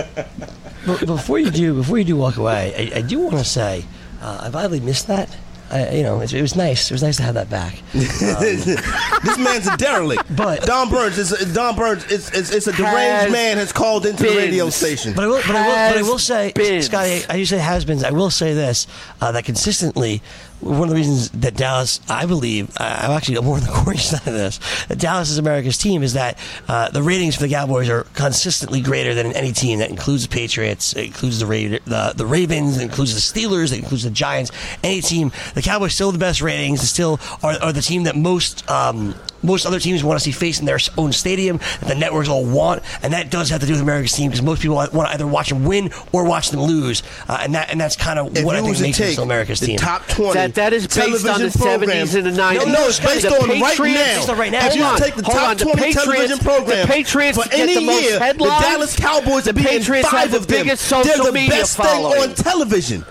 But before you do, before you do walk away, I, I do want to say uh, I vitally missed that. I, you know, it, it was nice. It was nice to have that back. This man's a derelict. But- Don Burns is Don Burns. It's, it's, it's a deranged Has man has called into been. the radio station. But I will, but I will, but I will Has say, been. Scotty, I usually has been. I will say this: uh, that consistently, one of the reasons that Dallas, I believe, uh, I'm actually more on the Corey side of this, that Dallas is America's team, is that uh, the ratings for the Cowboys are consistently greater than any team. That includes the Patriots, it includes the Ra- the, the Ravens, it includes the Steelers, it includes the Giants. Any team, the Cowboys still have the best ratings. They still are, are the team that most. Um, Most other teams want to see face in their own stadium that the networks all want, and that does have to do with America's team because most people want to either watch them win or watch them lose, uh, and that and that's kind of If what I you think was to makes them take still America's the team. top twenty That- that is based on television the seventies programs- and the nineties. No, no, it's based The on right Patriots- now. Based on right now. If Hold you on, take the hold top on. The twenty Patriots- television programs the Patriots for get any the most year, the headlines. Dallas Cowboys The are being Patriots five have the of them. biggest social They're the media best following. thing on television.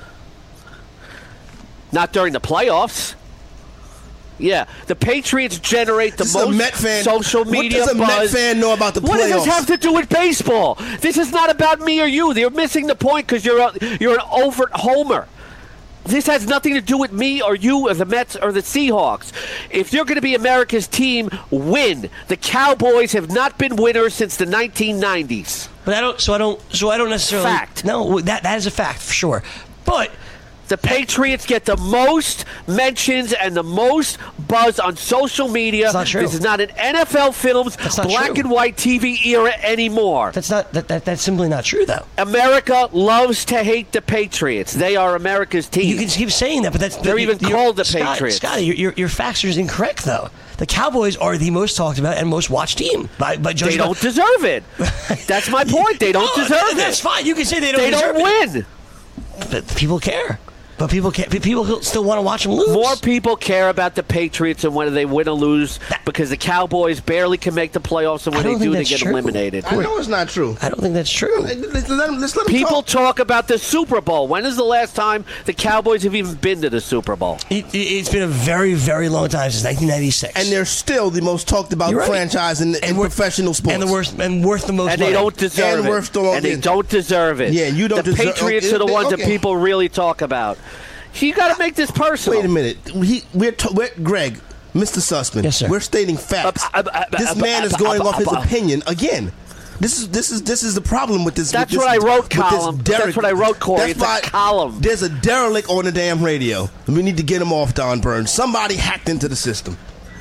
Not during the playoffs. Yeah, the Patriots generate the This is a most Met fan. social What media does a Met buzz. fan know about the What does playoffs? this have to do with baseball? This is not about me or you. They're missing the point because you're a, you're an overt homer. This has nothing to do with me or you or the Mets or the Seahawks. If you're going to be America's team, win. The Cowboys have not been winners since the nineteen nineties. But I don't. So I don't. So I don't necessarily. Fact. No, that that is a fact for sure. But The Patriots get the most mentions and the most buzz on social media. That's not true. This is not an N F L Films That's not black true. and white T V era anymore. that's not. That, that that's simply not true, though. America loves to hate the Patriots. They are America's team. You can keep saying that, but that's They're even you're- called the Scott- Patriots. Scotty, your, your your facts are incorrect, though. The Cowboys are the most talked about and most watched team by by they judging. don't deserve it. That's my point. They don't No, deserve That's it. fine. You can say they don't. They deserve don't it. win. But people care. But people can't. People still want to watch them lose. More people care about the Patriots and whether they win or lose because the Cowboys barely can make the playoffs, and I when don't they think do, they that's get true. eliminated. I know it's not true. I don't think that's true. Let's let him, let's let him People talk. talk about the Super Bowl. When is the last time the Cowboys have even been to the Super Bowl? It, it, it's been a very, very long time since nineteen ninety-six. And they're still the most talked about You're right. franchise in, in And we're- professional sports. and the worst and worth the most And they money. don't deserve And it. worth the- and they don't deserve it. Yeah, you don't The deserve- Patriots okay, are the ones that okay. people really talk about. You got to make this personal. Wait a minute. He, we're, t- we're Greg, Mister Sussman. Yes, sir. We're stating facts. Uh, uh, uh, uh, this uh, man uh, is uh, going uh, off his uh, uh, opinion again. This is this is this is the problem with this. That's with this, what I wrote, with this column. derelict- That's what I wrote, Corey. That's It's a why column. There's a derelict on the damn radio. We need to get him off, Don Burns. Somebody hacked into the system.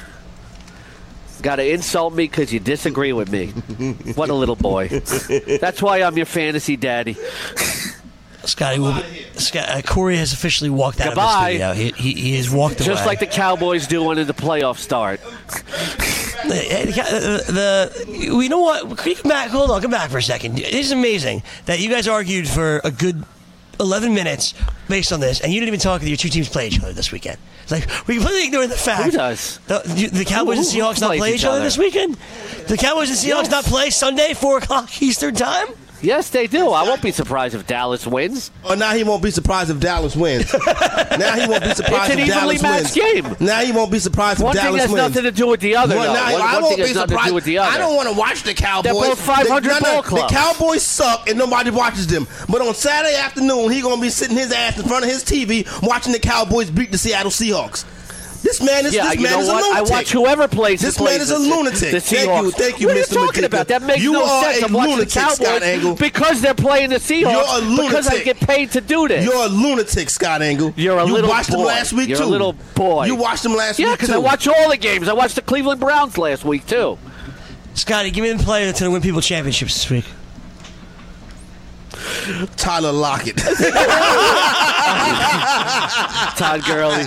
Got to insult me because you disagree with me. What a little boy. That's why I'm your fantasy daddy. Scotty, will be, Scott, uh, Corey has officially walked out Goodbye. of the studio. He, he, he has walked away. Just like the Cowboys do when the playoffs start. the, the, the you know what? Can you come back? Hold on, come back for a second. It is amazing that you guys argued for a good eleven minutes based on this, and you didn't even talk that your two teams play each other this weekend. It's like we completely ignored the fact. Who does? The, the Cowboys Who- and who Seahawks not plays play each each other other? this weekend. The Cowboys and Seahawks Yes. not play Sunday four o'clock Eastern time. Yes, they do. I won't be surprised if Dallas wins. Oh, now he won't be surprised if Dallas wins. Now he won't be surprised It's an if evenly Dallas matched wins. game. Now he won't be surprised One if thing Dallas has wins. nothing to do with the other. Well, though. now, One, I one won't thing be has nothing to do surprised. with the other. I don't want to watch the Cowboys. They're both five hundred They- no, no, ball clubs. The Cowboys suck and nobody watches them. But on Saturday afternoon, he gonna be sitting his ass in front of his T V watching the Cowboys beat the Seattle Seahawks. This man is Yeah, this you man know is what? a lunatic. I watch whoever plays. This who man plays is a the, lunatic. The Thank Seahawks. you, thank you, what Mister are you talking Matika. about? That makes You no are sense. a I'm watching the lunatic, Cowboys Scott Angle. because they're playing the Seahawks. You're a lunatic. Because I get paid to do this. You're a lunatic, Scott Angle. You're a you little watched boy. them last week You're too. a little boy. You watched them last yeah, week too. because I watch all the games. I watched the Cleveland Browns last week too. Scotty, give me the player that's going to win people championships this week. Tyler Lockett. Todd Gurley.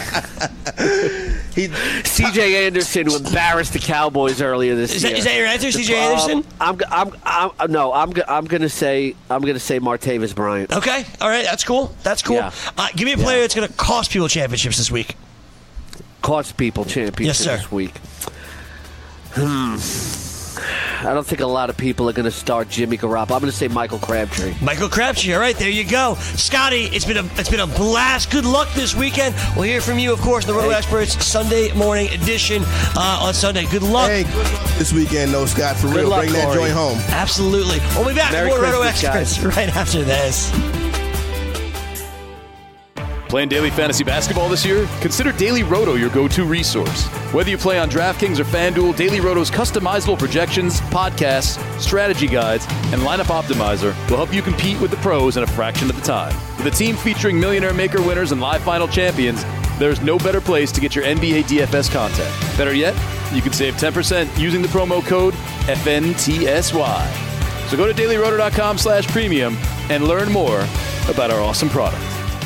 he, C J Anderson who embarrassed the Cowboys earlier this Is year. that, is that your answer, C J Anderson? Um, I'm, I'm, I'm, no, I'm, I'm gonna say, I'm gonna say Martavis Bryant. Okay, all right, that's cool. That's cool. Yeah. Uh, give me a player Yeah. that's going to cost people championships this week. Cost people championship Yes, sir. this week. Hmm. I don't think a lot of people are going to start Jimmy Garoppolo. I'm going to say Michael Crabtree. Michael Crabtree. All right, there you go, Scotty. It's been a it's been a blast. Good luck this weekend. We'll hear from you, of course, in the Roto Hey. Experts Sunday morning edition uh, on Sunday. Good luck. hey, good luck this weekend, though, Scott. For Good real, luck, bring that Corey. joint home. Absolutely. We'll be back Merry with more Roto Christmas, Experts guys. right after this. Playing daily fantasy basketball this year? Consider Daily Roto your go-to resource. Whether you play on DraftKings or FanDuel, Daily Roto's customizable projections, podcasts, strategy guides, and lineup optimizer will help you compete with the pros in a fraction of the time. With a team featuring Millionaire Maker winners and live final champions, there's no better place to get your N B A D F S content. Better yet, you can save ten percent using the promo code F N T S Y. So go to dailyroto.com slash premium and learn more about our awesome product.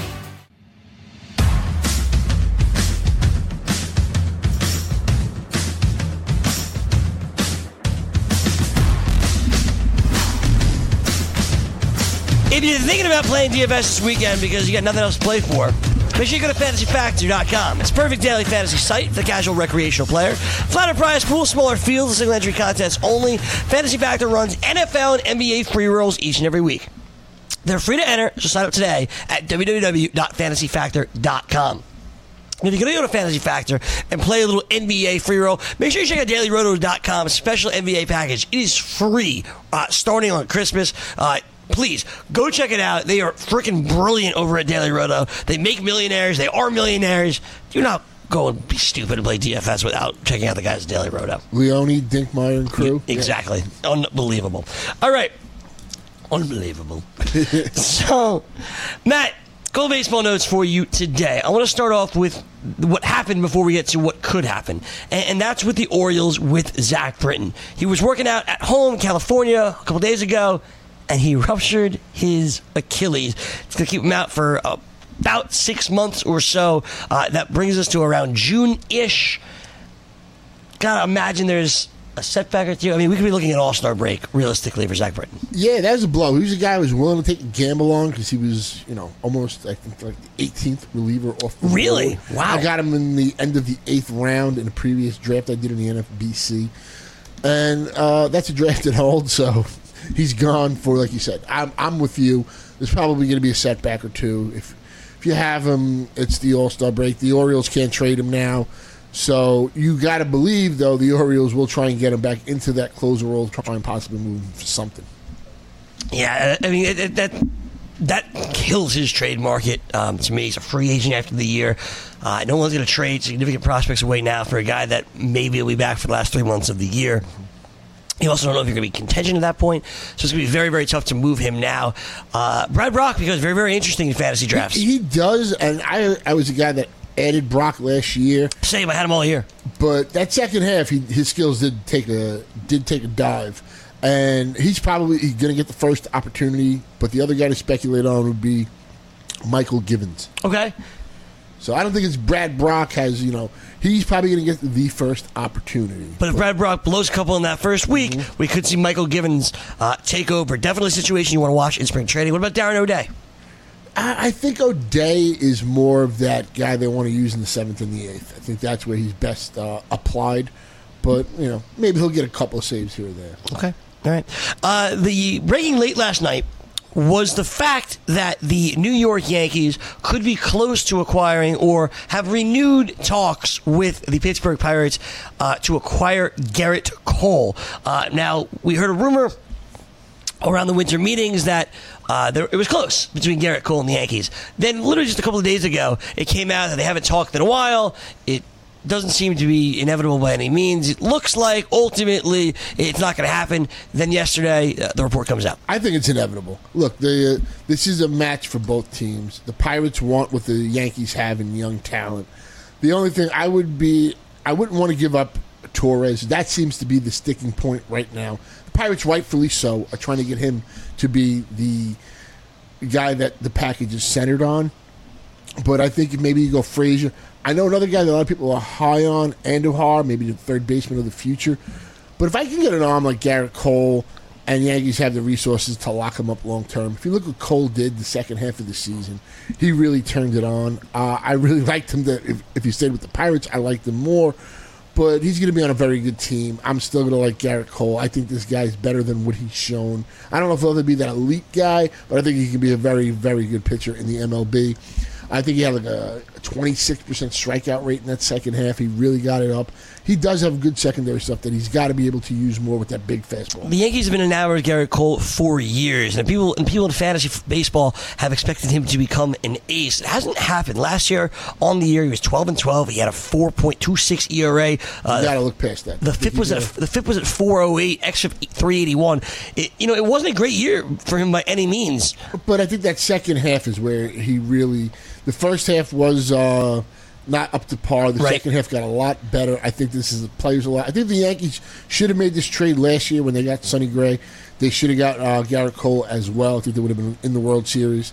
If you're thinking about playing D F S this weekend because you got nothing else to play for, make sure you go to fantasy factor dot com. It's a perfect daily fantasy site for the casual recreational player. Flatter prize pool, smaller fields, single entry contests only. Fantasy Factor runs N F L and N B A free rolls each and every week. They're free to enter, so sign up today at w w w dot fantasy factor dot com. If you're going to go to Fantasy Factor and play a little N B A free roll, make sure you check out daily roto dot com special N B A package. It is free uh, starting on Christmas. Uh, Please, go check it out. They are freaking brilliant over at Daily Roto. They make millionaires. They are millionaires. Do not go and be stupid and play D F S without checking out the guys at Daily Roto. Leone, Dinkmeyer, and crew. Exactly. Unbelievable. All right. Unbelievable. So, Matt, couple baseball notes for you today. I want to start off with what happened before we get to what could happen. And, and that's with the Orioles with Zach Britton. He was working out at home in California a couple days ago, and he ruptured his Achilles. It's going to keep him out for uh, about six months or so. Uh, that brings us to around June-ish. Gotta imagine there's a setback or two. I mean, we could be looking at All-Star break, realistically, for Zach Britton. Yeah, that was a blow. He was a guy who was willing to take a gamble on because he was, you know, almost, I think, like the eighteenth reliever off the Really? board. Wow. I got him in the end of the eighth round in a previous draft I did in the N F B C. And uh, that's a drafted hold, so he's gone for, like you said. I'm, I'm with you. There's probably going to be a setback or two. If if you have him, it's the All-Star break. The Orioles can't trade him now. So you got to believe, though, the Orioles will try and get him back into that closer role, try and possibly move him for something. Yeah, I mean, it, it, that that kills his trade market. Um, to me, he's a free agent after the year. Uh, no one's going to trade significant prospects away now for a guy that maybe will be back for the last three months of the year. You also don't know if you're going to be contention at that point, so it's going to be very, very tough to move him now. Uh, Brad Brock becomes very, very interesting in fantasy drafts. He, he does, and I I was a guy that added Brock last year, Same, I had him all year. but that second half, he, his skills did take a did take a dive, and he's probably going to get the first opportunity. But the other guy to speculate on would be Michael Givens. Okay. So I don't think it's Brad Brock has, you know, he's probably going to get the first opportunity. But if Brad Brock blows a couple in that first week, Mm-hmm. we could see Michael Givens uh, take over. Definitely a situation you want to watch in spring training. What about Darren O'Day? I, I think O'Day is more of that guy they want to use in the seventh and the eighth. I think that's where he's best uh, applied. But, you know, maybe he'll get a couple of saves here or there. Okay. All right. Uh, the breaking late last night was the fact that the New York Yankees could be close to acquiring or have renewed talks with the Pittsburgh Pirates uh, to acquire Gerrit Cole. Uh, now, we heard a rumor around the winter meetings that uh, there, it was close between Gerrit Cole and the Yankees. Then, literally just a couple of days ago, it came out that they haven't talked in a while. It doesn't seem to be inevitable by any means. It looks like ultimately it's not going to happen. Then yesterday, uh, the report comes out. I think it's inevitable. Look, the, uh, this is a match for both teams. The Pirates want what the Yankees have in young talent. The only thing I would be, I wouldn't want to give up Torres. That seems to be the sticking point right now. The Pirates, rightfully so, are trying to get him to be the guy that the package is centered on. But I think maybe you go Frazier. I know another guy that a lot of people are high on, Andujar, maybe the third baseman of the future. But if I can get an arm like Gerrit Cole and Yankees have the resources to lock him up long term, if you look what Cole did the second half of the season, he really turned it on. Uh, I really liked him. That if, if he stayed with the Pirates, I liked him more. But he's going to be on a very good team. I'm still going to like Gerrit Cole. I think this guy's better than what he's shown. I don't know if he'll ever be that elite guy, but I think he can be a very, very good pitcher in the M L B. I think he had like a twenty-six percent strikeout rate in that second half. He really got it up. He does have good secondary stuff that he's got to be able to use more with that big fastball. The Yankees have been enamored with Gerrit Cole for years, and people and people in fantasy baseball have expected him to become an ace. It hasn't happened. Last year, on the year, he was twelve and twelve. He had a four point two six E R A. Uh, you got to look past that. The FIP was at the FIP was at four oh eight. XFIP three eighty-one. It, you know, it wasn't a great year for him by any means. But I think that second half is where he really. The first half was uh, not up to par. The right. second half got a lot better. I think this is the players a lot. I think the Yankees should have made this trade last year when they got Sonny Gray. They should have got uh, Gerrit Cole as well. I think they would have been in the World Series.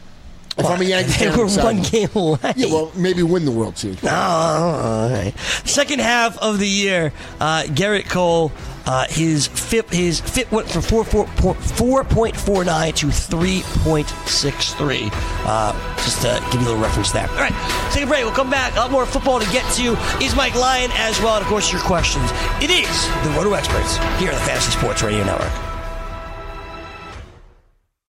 If well, I'm a Yankees fan, they were one game away. Yeah, well, maybe win the World Series. Oh, all right. Second half of the year, uh, Gerrit Cole, uh, his FIP, his FIP went from four point four nine to three point six three. Uh, just to give you a little reference there. All right, let's take a break. We'll come back. A lot more football to get to. Is Mike Lyon as well, and of course your questions. It is the Roto Experts here on the Fantasy Sports Radio Network.